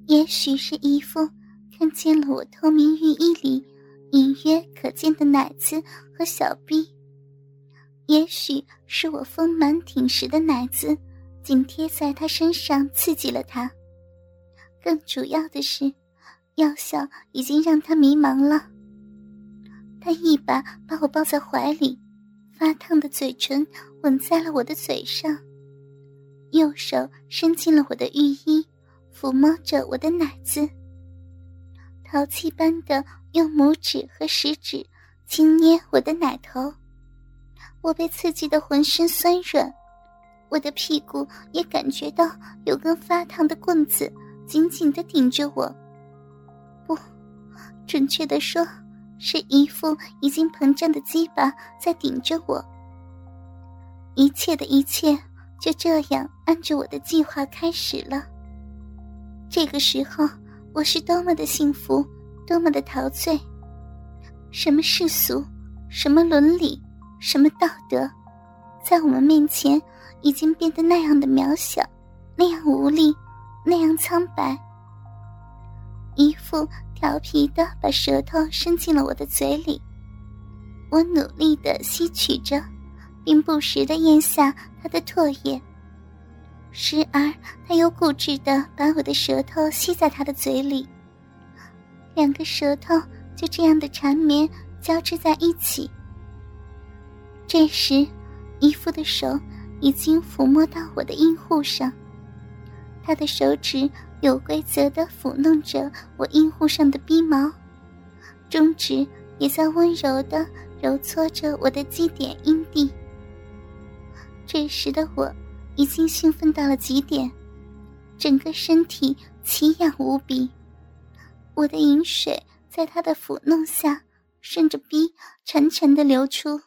也许是姨父看见了我透明浴衣里隐约可见的奶子和小臂，也许是我丰满挺实的奶子紧贴在他身上刺激了他，更主要的是药效已经让他迷茫了。他一把把我抱在怀里，发烫的嘴唇吻在了我的嘴上，右手伸进了我的浴衣，抚摸着我的奶子，淘气般的用拇指和食指轻捏我的奶头。我被刺激得浑身酸软，我的屁股也感觉到有根发烫的棍子紧紧地顶着我。不，准确地说，是一副已经膨胀的鸡巴在顶着我。一切的一切就这样按着我的计划开始了。这个时候我是多么的幸福，多么的陶醉。什么世俗，什么伦理，什么道德，在我们面前已经变得那样的渺小，那样无力，那样苍白。一副调皮地把舌头伸进了我的嘴里，我努力地吸取着，并不时地咽下他的唾液，时而他又固执地把我的舌头吸在他的嘴里，两个舌头就这样的缠绵交织在一起。这时姨父的手已经抚摸到我的阴户上，他的手指有规则地抚弄着我阴户上的逼毛，中指也在温柔地揉搓着我的基点阴蒂。这时的我已经兴奋到了极点，整个身体奇痒无比，我的饮水在他的抚弄下顺着逼潺潺地流出。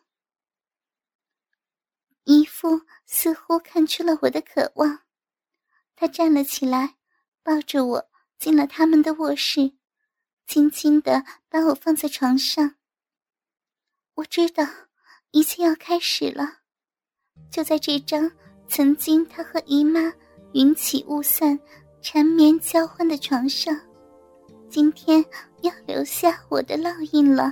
姨父似乎看出了我的渴望，他站了起来，抱着我进了他们的卧室，轻轻地把我放在床上。我知道一切要开始了，就在这张曾经他和姨妈云起雾散缠绵交欢的床上，今天要留下我的烙印了。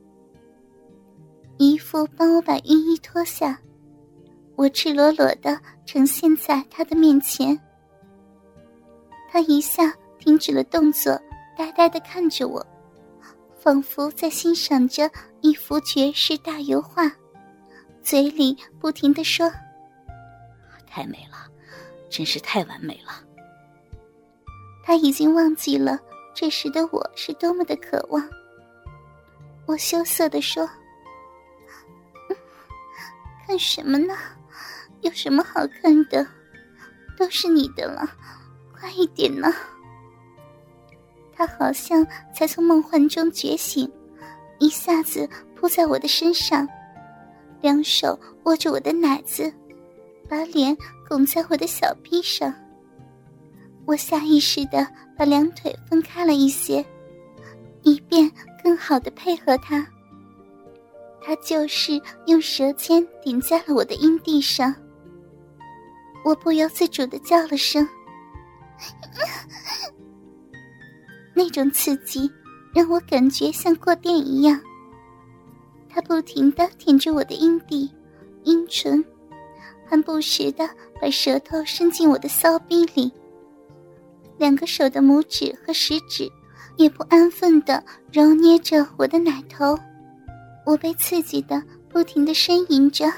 姨父帮我把浴衣脱下，我赤裸裸地呈现在他的面前。他一下停止了动作，呆呆地看着我，仿佛在欣赏着一幅绝世大油画，嘴里不停地说： 太美了，真是太完美了。 他已经忘记了这时的我是多么的渴望。我羞涩地说：看什么呢？有什么好看的？都是你的了，快一点呢。他好像才从梦幻中觉醒，一下子扑在我的身上，两手握着我的奶子，把脸拱在我的小臂上。我下意识地把两腿分开了一些，以便更好地配合他。他就是用舌尖顶在了我的阴蒂上，我不由自主地叫了声，那种刺激让我感觉像过电一样。他不停地舔着我的阴蒂、阴唇，还不时地把舌头伸进我的骚逼里，两个手的拇指和食指也不安分地揉捏着我的奶头。我被刺激得不停地呻吟着，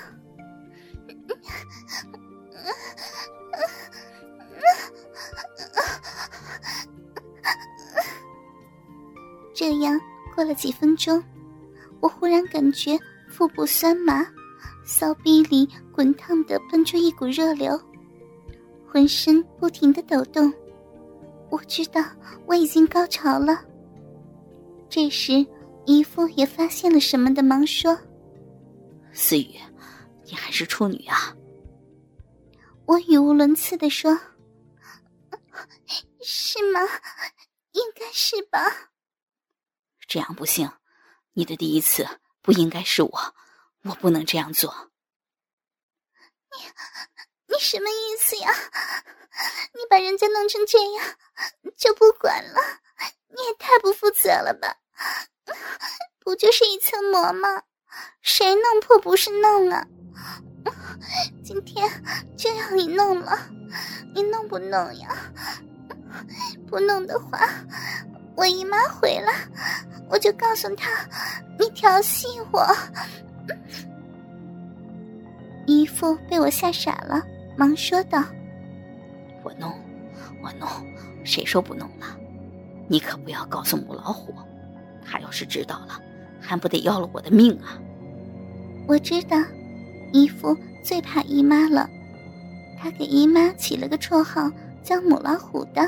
这样过了几分钟，我忽然感觉腹部酸麻，骚逼里滚烫地喷出一股热流，浑身不停地抖动。我知道我已经高潮了。这时姨父也发现了什么的，忙说： 思雨，你还是处女啊。 我语无伦次地说：是吗？应该是吧。 这样不行，你的第一次不应该是我不能这样做。 你你什么意思呀？你把人家弄成这样就不管了，你也太不负责了吧。不就是一层膜吗？谁弄破不是弄啊？今天就要你弄了，你弄不弄呀？不弄的话，我姨妈回来，我就告诉她你调戏我。姨父被我吓傻了，忙说道： 我弄，谁说不弄了？你可不要告诉母老虎，他要是知道了，还不得要了我的命啊！ 我知道，姨父最怕姨妈了，他给姨妈起了个绰号叫母老虎的。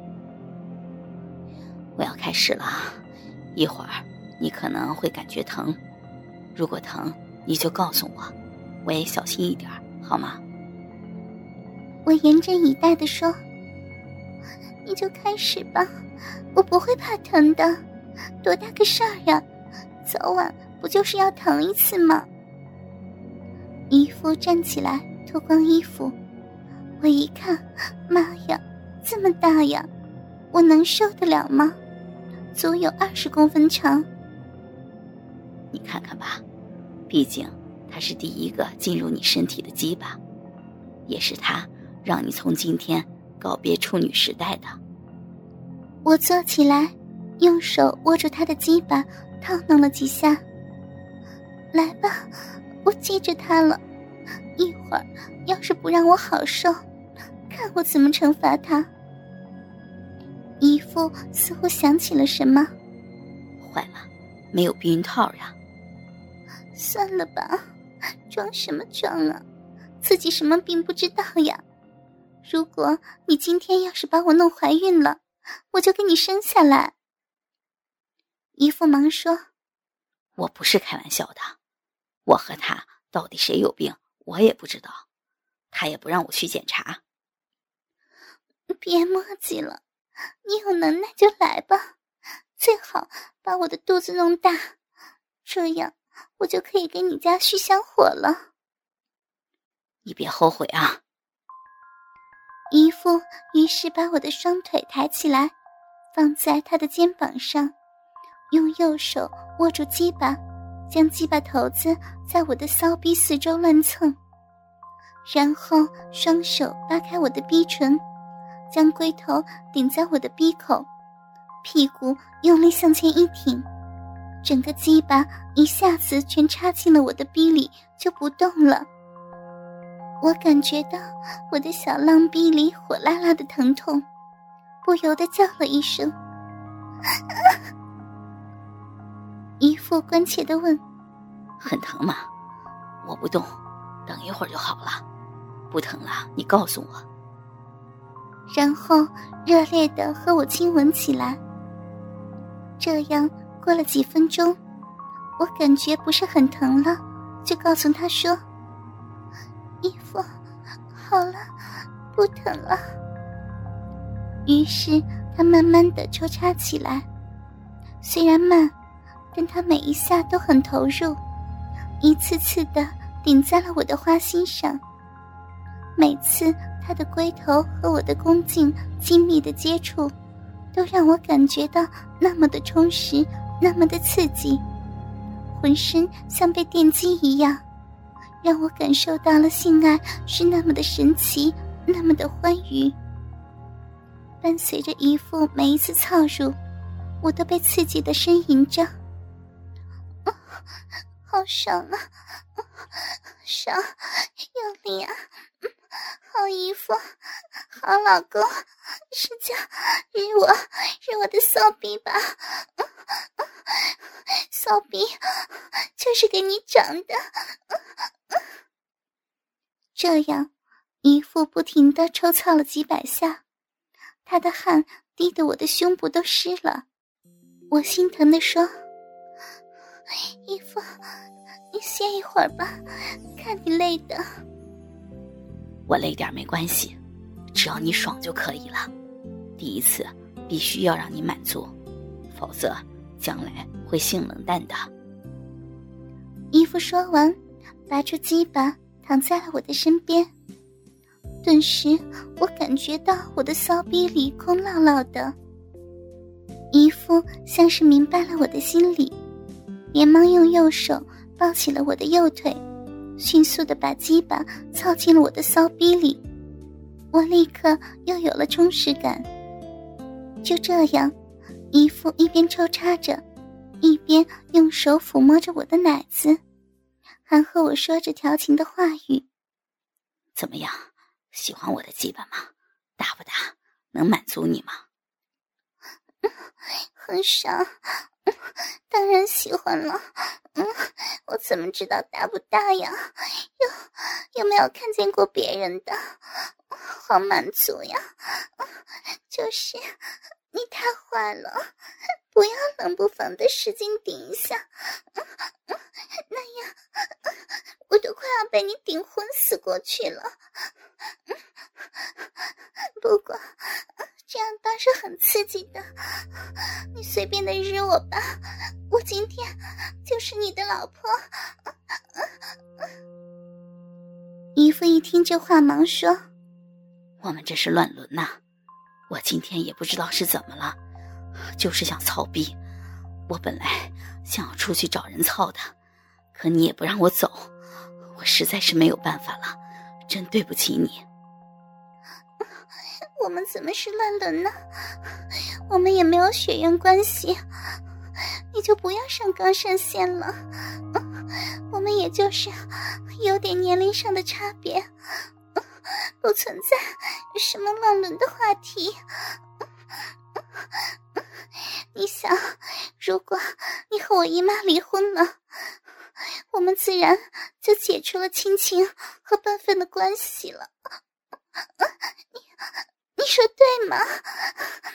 我要开始了，一会儿你可能会感觉疼，如果疼你就告诉我，我也小心一点，好吗？ 我严阵以待地说：你就开始吧，我不会怕疼的，多大个事儿呀，早晚不就是要疼一次吗？姨父站起来脱光衣服，我一看，妈呀，这么大呀，我能受得了吗？足有20公分长。 你看看吧，毕竟它是第一个进入你身体的鸡巴，也是它让你从今天告别处女时代的。 我坐起来，用手握住他的鸡巴，套弄了几下。来吧，我记着他了，一会儿要是不让我好受，看我怎么惩罚他。姨父似乎想起了什么。 坏了，没有避孕套呀。 算了吧，装什么装啊，自己什么病不知道呀。如果你今天要是把我弄怀孕了，我就给你生下来。姨父忙说： 我不是开玩笑的，我和他到底谁有病我也不知道，他也不让我去检查。 别磨叽了，你有能耐就来吧，最好把我的肚子弄大，这样我就可以给你家续香火了。 你别后悔啊。 姨父于是把我的双腿抬起来，放在他的肩膀上，用右手握住鸡巴，将鸡巴头子在我的骚逼四周乱蹭，然后双手扒开我的逼唇，将龟头顶在我的逼口，屁股用力向前一挺，整个鸡巴一下子全插进了我的逼里，就不动了。我感觉到我的小浪逼里火辣辣的疼痛，不由得叫了一声。姨父关切地问： 很疼吗？我不动，等一会儿就好了。不疼了你告诉我。 然后热烈地和我亲吻起来。这样过了几分钟，我感觉不是很疼了，就告诉他说：姨父，好了，不疼了。于是他慢慢地抽插起来，虽然慢，但他每一下都很投入，一次次地顶在了我的花心上。每次他的龟头和我的宫颈亲密的接触，都让我感觉到那么的充实，那么的刺激，浑身像被电击一样，让我感受到了性爱是那么的神奇，那么的欢愉。伴随着姨父每一次操入，我都被刺激的呻吟着。好爽啊，爽，用力啊，好姨父，好老公，使劲日我的骚逼吧，骚逼就是给你长的。这样姨父不停地抽操了几百下，他的汗滴得我的胸部都湿了。我心疼地说：姨父，你歇一会儿吧，看你累的。 我累点没关系，只要你爽就可以了。第一次必须要让你满足，否则将来会性冷淡的。 姨父说完，拔出鸡巴躺在了我的身边。 顿时我感觉到我的骚逼里空落落的。姨父像是明白了我的心理，连忙用右手抱起了我的右腿，迅速地把鸡巴操进了我的骚逼里。我立刻又有了充实感。就这样，姨父一边抽插着，一边用手抚摸着我的奶子，还和我说着调情的话语。 怎么样，喜欢我的鸡巴吗？大不大？能满足你吗？ 很爽，当然喜欢了。我怎么知道大不大呀？有没有看见过别人的？好满足呀！就是你太坏了，不要冷不防的使劲顶一下，那样我都快要被你顶昏死过去了。不过这样倒是很刺激的，你随便的日我吧，我今天就是你的老婆。姨父一听这话忙说， 我们这是乱伦呐，我今天也不知道是怎么了，就是想操逼。我本来想要出去找人操的，可你也不让我走，我实在是没有办法了，真对不起你。 我们怎么是乱伦呢？我们也没有血缘关系，你就不要上纲上线了。我们也就是有点年龄上的差别，不存在什么乱伦的话题。你想，如果你和我姨妈离婚了，我们自然就解除了亲情和辈分的关系了。你说对吗？